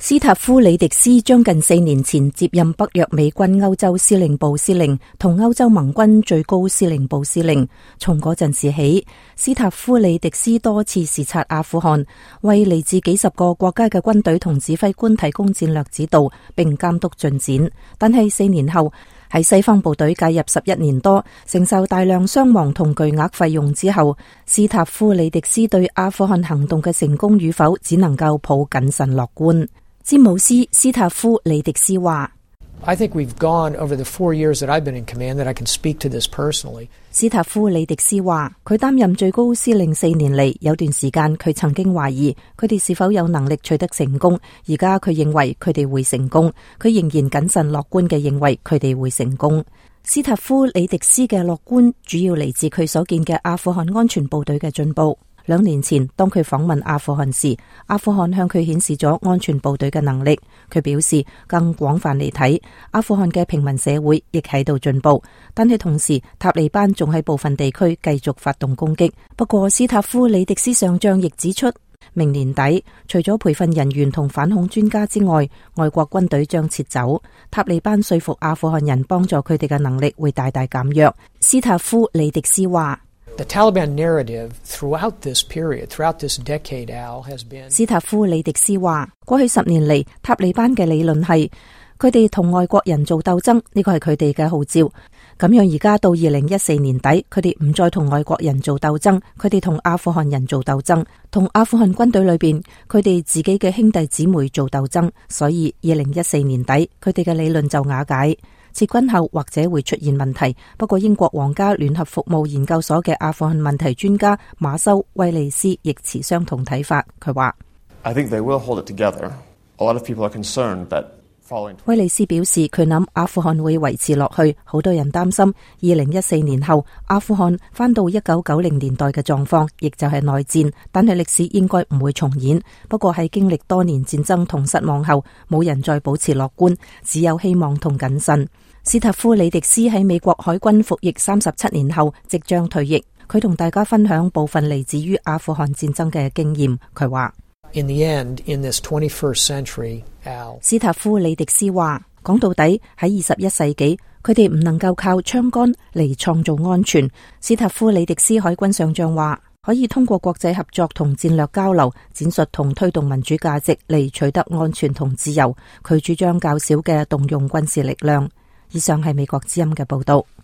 斯塔夫里迪斯將近4年前接任北約美軍歐洲司令部司令同歐洲盟軍最高司令部司令。從嗰陣時起，斯塔夫里迪斯多次視察阿富汗，為嚟自幾十個國家嘅軍隊同指揮官提供戰略指導並監督進展。但係4年後，喺西方部隊介入11年多，承受大量傷亡同巨額費用之後，斯塔夫里迪斯對阿富汗行動嘅成功與否，只能夠抱謹慎樂觀。詹姆斯·斯塔夫里迪斯話 ：I think we've gone over the 4 years that I've been in command that I can speak to this personally. 斯塔夫里迪斯話，佢擔任最高司令4年嚟，有段時間佢曾經懷疑佢哋是否有能力取得成功。而家佢認為佢哋會成功，佢仍然謹慎樂觀嘅認為佢哋會成功。斯塔夫里迪斯嘅樂觀主要嚟自佢所見嘅阿富汗安全部隊嘅進步。2年前，當佢訪問阿富汗時，阿富汗向佢顯示咗安全部隊嘅能力。佢表示，更廣泛嚟睇，阿富汗嘅平民社會亦喺度進步。但係同時，塔利班仲喺部分地區繼續發動攻擊。不過，斯塔夫里迪斯上將亦指出，明年底除咗培訓人員同反恐專家之外，外國軍隊將撤走。塔利班說服阿富汗人幫助佢哋嘅能力會大大減弱。斯塔夫里迪斯話 ：The Taliban narrative throughout this period, throughout this decade, Al, has been. 斯塔夫里迪斯話：過去10年嚟，塔利班嘅理論係佢哋同外國人做鬥爭，呢個係佢哋嘅號召。咁樣而家到2014年底，佢哋唔再同外國人做鬥爭，佢哋同阿富汗人做鬥爭，同阿富汗軍隊裏邊佢哋自己嘅兄弟姊妹做鬥爭。所以2014年底，佢哋嘅理論就瓦解。撤軍後或者會出現問題，不過英國皇家聯合服務研究所嘅阿富汗問題專家馬修威利斯亦持相同睇法。佢話威利斯表示，佢諗阿富汗會維持落去。好多人擔心2014年後阿富汗返到1990年代嘅狀況，亦就係內戰，但係歷史應該唔會重演。不過喺經歷多年戰爭同失望後，冇人再保持樂觀，只有希望同謹慎。斯塔夫里迪斯喺美國海軍服役37年後即將退役，佢同大家分享部分嚟自於阿富汗戰爭嘅經驗。佢話 ：In the end, in this 21st century, Al. 斯塔夫里迪斯話，講到底喺21世紀，佢哋唔能夠靠槍桿嚟創造安全。斯塔夫里迪斯海軍上將話，可以通過國際合作同戰略交流，展述同推動民主價值嚟取得安全同自由。佢主張較少嘅動用軍事力量。以上係美國之音嘅報道。